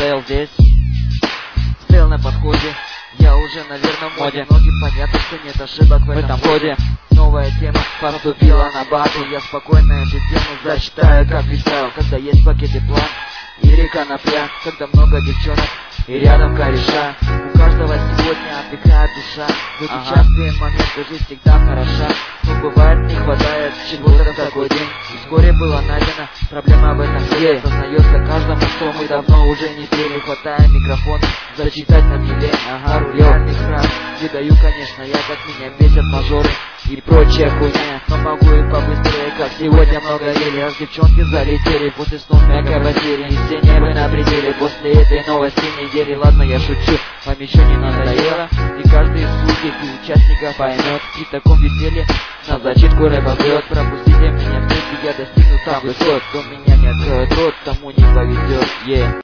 стоял здесь, стоял на подходе. Я уже, наверное, в моде. Многим понятно, что нет ошибок в этом ходе. Новая тема поступила на базу. Я спокойно эту тему зачитаю, как фристайл. Когда есть пакет и план, и река конопля. Когда много девчонок и рядом кореша. У каждого сегодня отдыхает душа. В эти частые моменты жизнь всегда хороша. Но бывает не хватает чего-то в такой день. И вскоре была найдена проблема в этом деле. Сознается каждому, что мы давно уже не пели. Хватая микрофон, зачитать на деле пару реальных фраз. Выдаю, конечно, я, как меня бесят мажоры и прочая хуйня. Но могу и побыстрее, как сегодня много ели. Аж девчонки залетели после снов мягкой постели. И все небы на пределе после этой новости недели. Ладно, я шучу, вам еще не надоело. И каждый из слушателей и участников поймет. При таком веселье на зачитку рэпа врет. Пропустите меня в путь, я достигну там высот. Кто меня не откроет рот, тому не повезет.